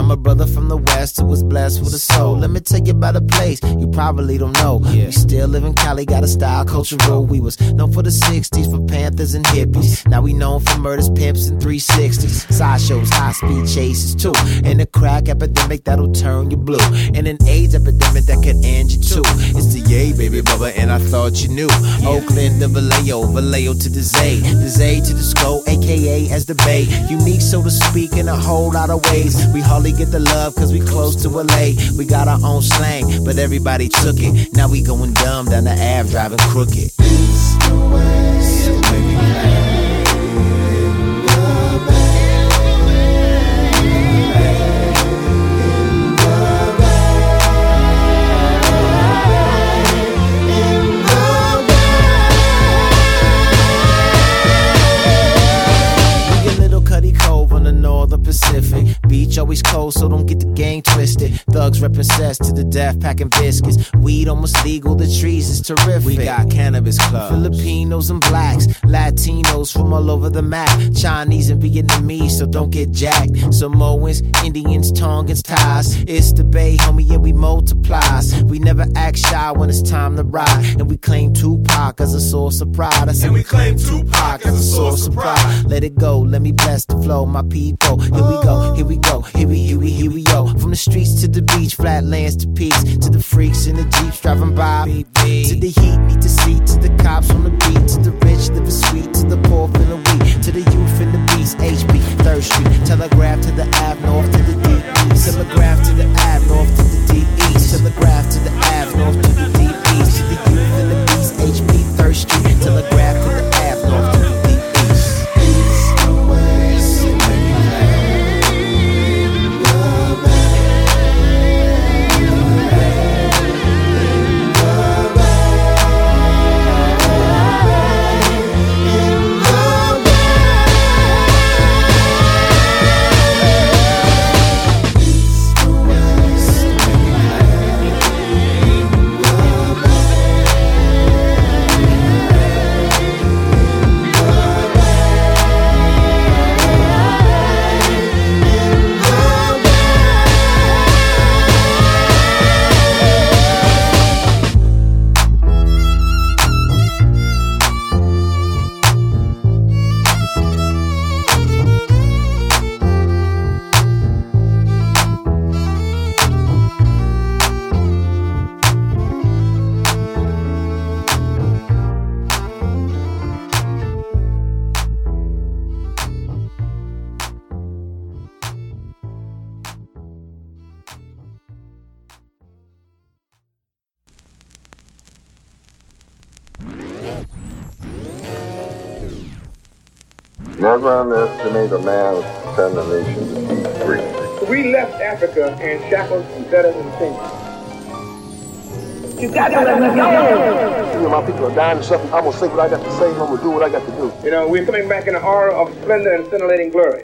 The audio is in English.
I'm a brother from the West who was blessed with a soul. Let me tell you about a place you probably don't know. We still live in Cali, got a style, cultural. We was known for the 60s, for Panthers and hippies. Now we known for murders, pimps, and 360s. Sideshows, high-speed chases, too. And a crack epidemic that'll turn you blue. And an AIDS epidemic that could end you, too. It's the yay, baby, bubba, and I thought you knew. Oakland to Vallejo, Vallejo to the Zay to the Sco, a.k.a. as the Bay. Unique, so to speak, in a whole lot of ways. We hardly get the love cause we close to LA. We got our own slang, but everybody took it. Now we going dumb down the Ave, driving crooked. It's the way, so make me laugh. Pacific beach always cold, so don't get the game twisted. Thugs reppin' cess to the death, packing biscuits. Weed almost legal, the trees is terrific. We got cannabis clubs, Filipinos and blacks, Latinos from all over the map, Chinese and Vietnamese, so don't get jacked. Samoans, Indians, Tongans, Thais. It's the Bay, homie, and we multiplies. We never act shy when it's time to ride, and we claim Tupac as a source of pride. I said we claim Tupac as a source of pride. Let it go, let me bless the flow, my people. Here we go, here we go, here we go. From the streets to the beach, flatlands to peaks, to the freaks in the Jeeps driving by. To the heat, need to see, to the cops on the beat, to the rich living sweet, to the poor feeling weak, to the youth in the beast, HB, 3rd Street, telegraph to the Ave, north to the deep east, telegraph to the Ave, north to the deep east, telegraph to the Ave, north to the deep east, to the youth in the beast, HB, 3rd Street, telegraph to the Ave, north to the deep east. Never underestimate a man who can turn the nation to be free. We left Africa in shackles and fetters and chains. You got to let me go. My people are dying and suffering. I'm going to say what I got to say. I'm going to do what I got to do. You know, we're coming back in an aura of splendor and scintillating glory.